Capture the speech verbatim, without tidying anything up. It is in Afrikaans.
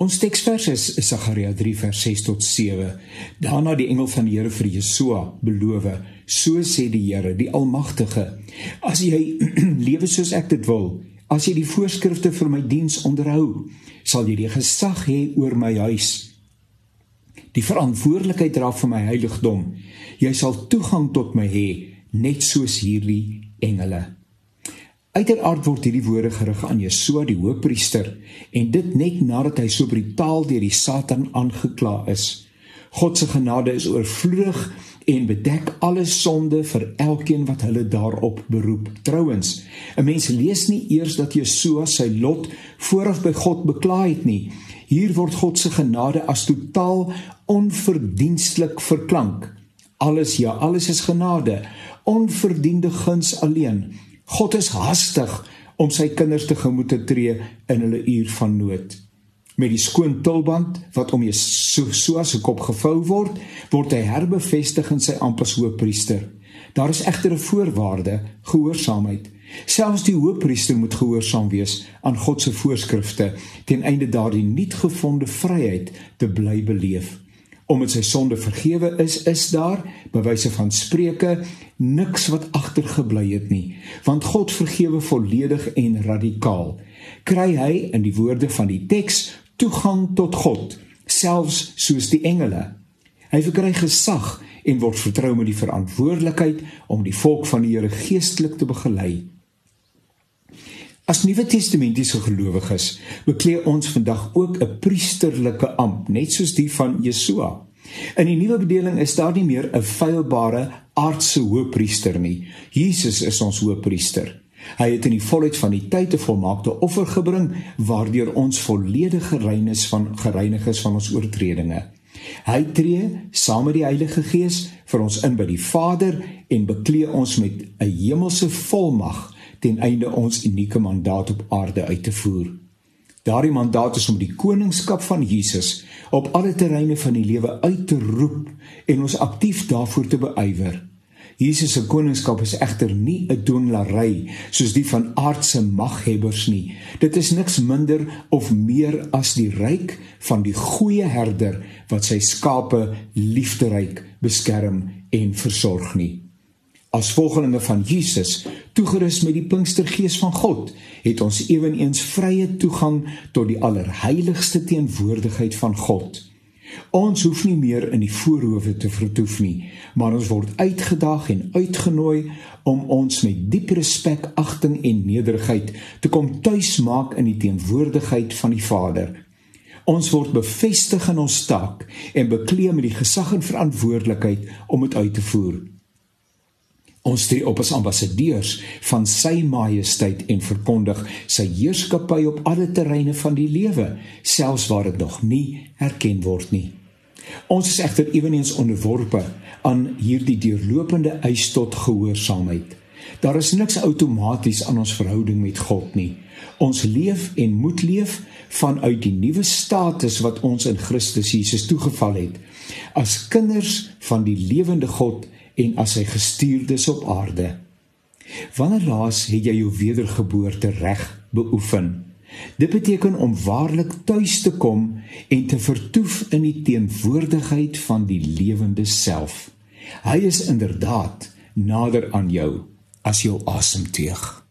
Ons teksvers is Sagaria drie vers ses tot sewe. Daarna die engel van die Here vir Jesua beloof: so sê die Here, die Almagtige, as jy lewe soos ek dit wil, as jy die voorskrifte vir my diens onderhou, sal jy die gesag hê oor my huis, die verantwoordelikheid dra vir my heiligdom. Jy sal toegang tot my hê, net soos hierdie engele. Uiteraard word hierdie woorde gerig aan Jesua die hoëpriester, en dit net nadat hy so brutaal deur die Satan aangekla is. God se genade is oorvloedig en bedek alle sonde vir elkeen wat hulle daarop beroep. Trouwens, 'n mens lees nie eers dat Jesua sy lot vooraf by God bekla het nie. Hier word God se genade as totaal onverdienstelik verklank. Alles, ja, alles is genade, onverdiende guns alleen. God is haastig om sy kinders tegemoet te tree in hulle uur van nood. Met die skoon tulband wat om Jesua se kop gevou word, word hy herbevestig in sy ampt as hoëpriester. Daar is egter 'n voorwaarde, gehoorsaamheid. Selfs die hoëpriester moet gehoorsaam wees aan God se voorskrifte, ten einde daardie nuut gevonde vryheid te bly beleef. Omdat sy sonde vergewe is, is daar, by wyse van Spreuke, niks wat agtergebly het nie, want God vergewe volledig en radikaal. Kry hy, in die woorde van die teks, toegang tot God, selfs soos die engele. Hy verkry gesag en word vertrou met die verantwoordelikheid om die volk van die Here geestelik te begelei. As Nuwe Testamentiese gelowiges beklee ons vandag ook 'n priesterlike ampt, net soos die van Jesua. In die nuwe bedeling is daar nie meer 'n feilbare aardse hoëpriester nie. Jesus is ons hoëpriester. Hy het in die volheid van die tyd 'n volmaakte offer gebring, waardeur ons volledig gereinig is van, gereinig is van ons oortredinge. Hy tree, saam met die Heilige Gees, vir ons in by die Vader en beklee ons met 'n hemelse volmag ten einde ons unieke mandaat op aarde uit te voer. Daardie mandaat is om die koningskap van Jesus op alle terreine van die lewe uit te roep en ons aktief daarvoor te beywer. Jesus se koningskap is egter nie 'n doenlarry soos die van aardse maghebbers nie. Dit is niks minder of meer as die ryk van die goeie herder wat sy skape liefderyk beskerm en versorg nie. As volgelinge van Jesus, toegerus met die Pinkstergees van God, het ons eweneens vrye toegang tot die allerheiligste teenwoordigheid van God. Ons hoef nie meer in die voorhowe te vertoef nie, maar ons word uitgedaag en uitgenooi om ons met diep respek, agting en nederigheid te kom tuis maak in die teenwoordigheid van die Vader. Ons word bevestig in ons taak en beklee met die gesag en verantwoordelikheid om dit uit te voer. Ons tree op as ambassadeurs van sy majesteit en verkondig sy heerskappy op alle terreine van die lewe, selfs waar dit nog nie herken word nie. Ons is egter eweneens onderworpe aan hierdie deurlopende eis tot gehoorsaamheid. Daar is niks outomaties aan ons verhouding met God nie. Ons leef en moet leef vanuit die nuwe status wat ons in Christus Jesus toegeval het, as kinders van die lewende God en as sy gestuurdes op aarde. Wanneer laas het jy jou wedergeboorte reg beoefen? Dit beteken om waarlik tuis te kom en te vertoef in die teenwoordigheid van die lewende self. Hy is inderdaad nader aan jou as jou asemteug.